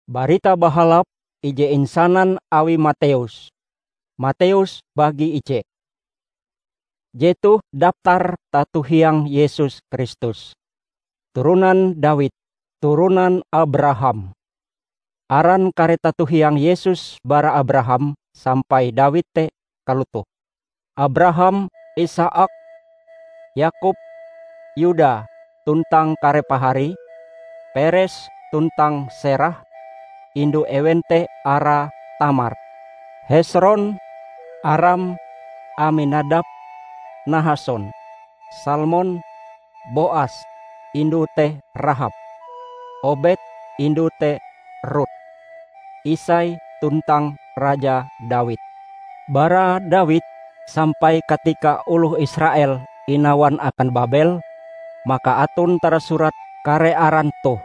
Barita bahalap ije insanan awi Mateus. Mateus bagi ice. Jetuh daftar tatuhiang Yesus Kristus. Turunan Daud, turunan Abraham. Aran kare tatuhiang Yesus bara Abraham sampai Daud te kalutuh. Abraham, Isaak, Yakub, Yuda tuntang kare pahari, Peres tuntang Serah, indu ewente ara Tamar, Hesron, Aram, Aminadab, Nahason, Salmon, Boas, indu teh Rahab, Obed, indu teh Rut, Isai tuntang Raja Daud. Bara Daud sampai ketika uluh Israel inawan akan Babel, maka atun tersurat kare aran toh.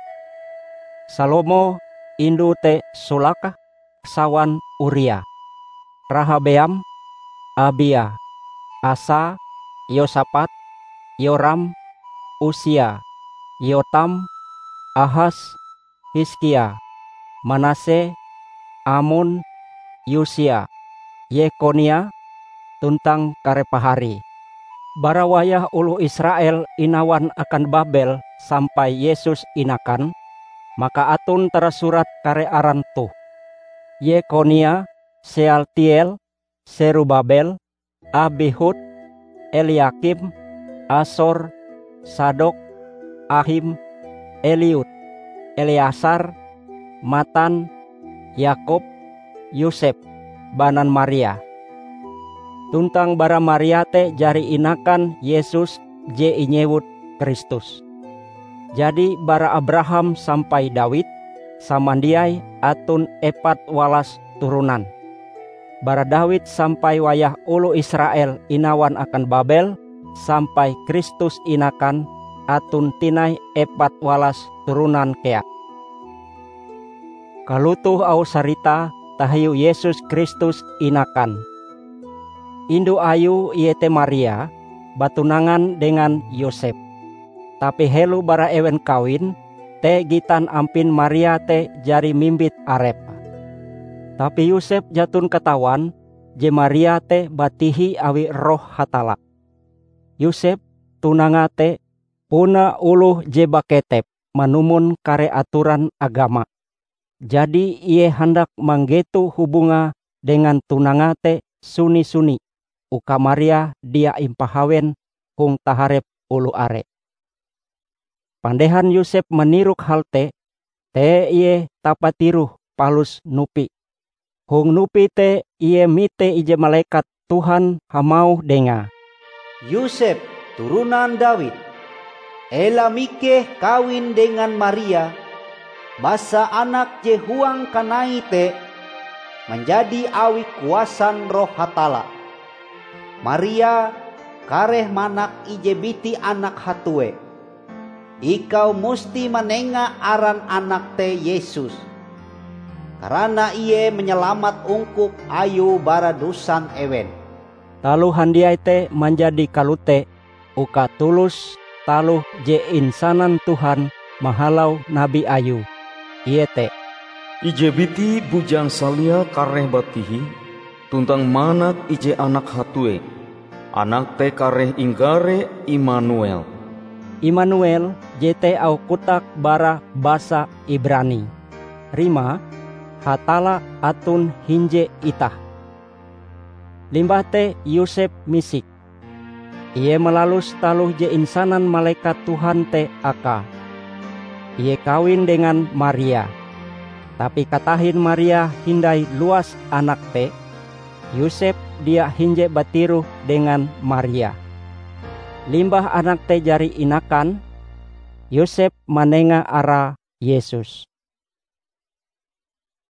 Salomo indu te Sulaka, sawan Uria, Rahabeam, Abia, Asa, Yosafat, Yoram, Usia, Yotam, Ahaz, Hizkia, Manase, Amun, Yusia, Yekonia, tuntang kare pahari. Bara wayah ulu Israel inawan akan Babel sampai Yesus inakan, maka atun tersurat kare aran tuh. Yekonia, Sealtiel, Serubabel, Abihud, Eliakim, Asor, Sadok, Ahim, Eliud, Eleasar, Matan, Yakob, Yosef, banan Maria. Tuntang bara Maria te jari inakan Yesus je inyewut Kristus. Jadi bara Abraham sampai Daud samandiai atun 4 walas turunan. Bara Daud sampai wayah ulu Israel inawan akan Babel sampai Kristus inakan atun tinai 4 walas turunan kea. Kalutuh au sarita tahayu Yesus Kristus inakan. Indu ayu iete Maria batunangan dengan Yosef. Tapi helu bara ewen kawin te gitan ampin Maria te jari mimbit arep. Tapi Yosef jatun katawan je Maria te batihi awi roh hatala. Yosef tunanga te puna uluh je baketep manumun kare aturan agama. Jadi ia hendak manggetu hubunga dengan tunanga te suni-suni. Uka Maria dia impahawen hung taharep ulu are. Pandehan Yosef meniruk halte, te iye tapatiruh palus nupi. Hung nupi te iye mite ije malaikat Tuhan hamau denga. Yosef turunan Daud, ela mikeh kawin dengan Maria, basa anak je huang kanai te menjadi awi kuasan roh hatala. Maria kareh manak ije biti anak hatue. Ikau musti menenga aran anak te Yesus. Karena iye menyelamat ungkup ayu bara dusan ewen. Taluh handiai te menjadi kalute uka tulus taluh je insanan Tuhan mahalau nabi ayu. Iye te ije biti bujang salia kareh batihi tuntang manak ije anak hatue. Anak te kareh inggare Immanuel. Immanuel jete au kutak bara basa Ibrani. Rima hatala atun hinje itah. Limbah te Yosef misik. Ie melalus taluh je insanan malaikat Tuhan te aka. Ie kawin dengan Maria. Tapi katahin Maria hindai luas anak te. Yosef dia hinje batiruh dengan Maria. Limbah anak te jari inakan, Yosef manenga ara Yesus.